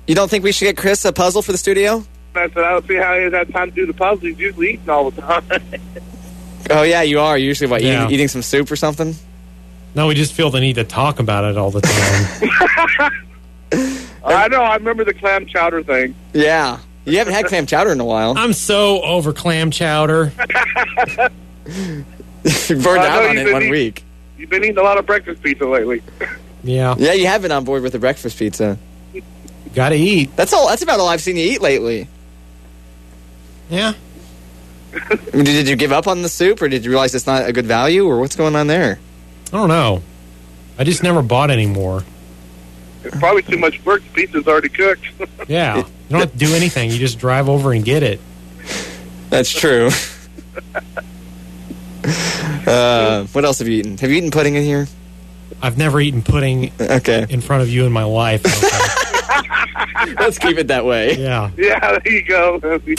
You don't think we should get Chris a puzzle for the studio? I said, I don't see how he has had time to do the puzzle. He's usually eating all the time. Oh, yeah, you are. Usually, what, Yeah. eating some soup or something? No, we just feel the need to talk about it all the time. I know. I remember the clam chowder thing. Yeah. You haven't had clam chowder in a while. I'm so over clam chowder. You burned out on it 1 week. You've been eating a lot of breakfast pizza lately. Yeah. Yeah, you have been on board with the breakfast pizza. Gotta eat. That's about all I've seen you eat lately. Yeah. I mean, did you give up on the soup, or did you realize it's not a good value, or what's going on there? I don't know. I just never bought any more. It's probably too much work. The pizza's already cooked. Yeah. You don't have to do anything. You just drive over and get it. That's true. What else have you eaten? Have you eaten pudding in here? I've never eaten pudding in front of you in my life. Let's keep it that way. Yeah. Yeah, there you go.